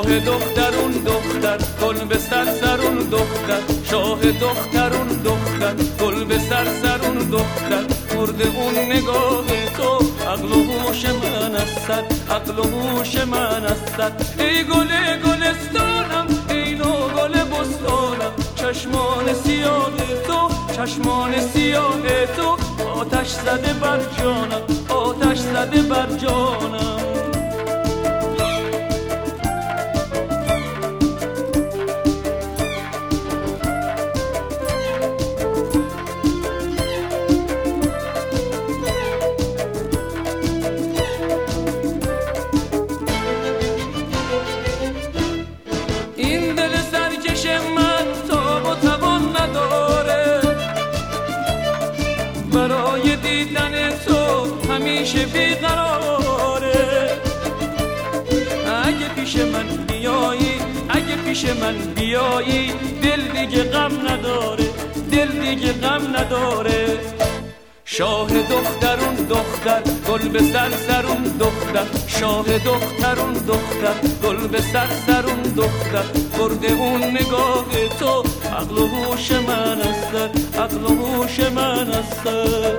شاه دخترون دختر گل به سرسرون دختر شاه دخترون دختر گل به سرسرون دختر مرد اون نگاه تو عقل و هوش من است عقل و هوش من است ای گل گلستانم ای نو گل بستانم چشمان سیاه تو چشمان سیاه تو آتش زده بر جانم آتش زده بر جانم این دل سرکش من تاب و توان نداره برای دیدن تو همیشه بیقراره اگه پیش من بیایی اگه پیش من بیایی دل دیگه غم نداره دل دیگه غم نداره شاه دخترون دختر گل به سرسرون دختر شاه دخترون دختر گل به سرسرون دختر برد اون نگاه تو عقل و هوش من است عقل و هوش من است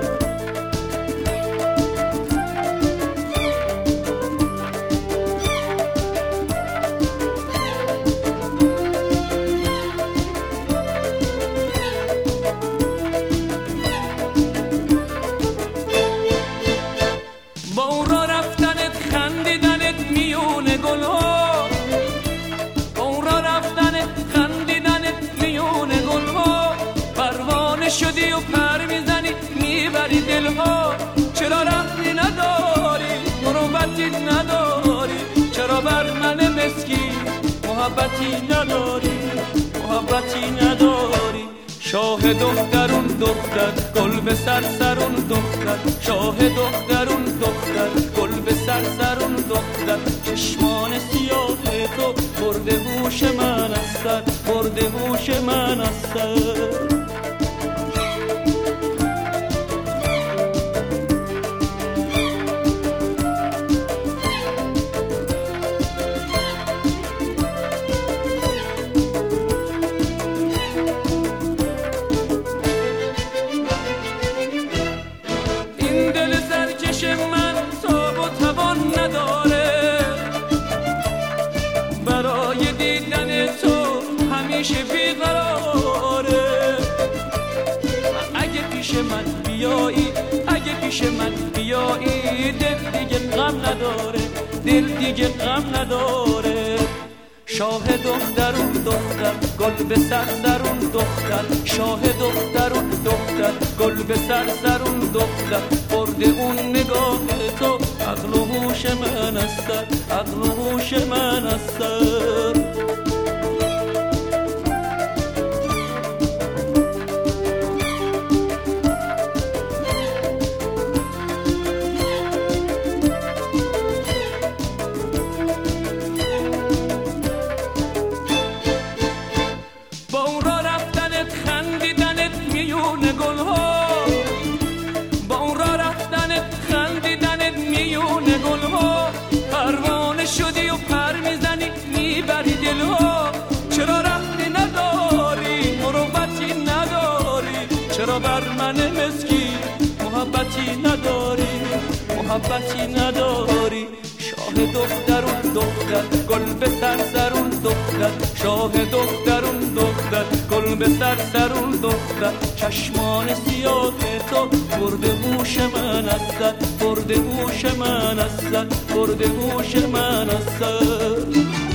با اون را رفتنت خندیدنت میون گلها با اون را رفتنت خندیدنت میون گلها پروانه شدی و پر میزنی میبری دلها چرا رحمی نداری مروتی نداری چرا بر من مسکین محبتی نداری محبتی نداری شاه دخترون دختر گل به سرسرون دختر شاه دخترون دختر گل به سرسرون دختر چشمان سیاه تو برد هوش من است برد هوش من است من تاب و توان نداره برای دیدن تو همیشه بیقراره اگه پیش من بیایی اگه پیش من بیایی دل دیگه غم نداره دل دیگه غم نداره شاه دخترون دختر گل به سرسرون دختر شاه دخترون دختر گل به سرسرون دختر برد اون نگاه تو عقل و هوش من است عقل و هوش من است با اون را رفتنت خندیدنت میون گلها با اون را رفتنت خندیدنت میون گلها پروانه شدی و پر میزنی میبری دلها چرا رحمی نداری مروتی نداری چرا بر من مسکین محبتی نداری محبتی نداری شاه دخترون دختر گل به سرسرون دختر شاه دخترون دختر گل به سرسرون دختر چشمان سیاه تو برد هوش من است برد هوش من است برد هوش من است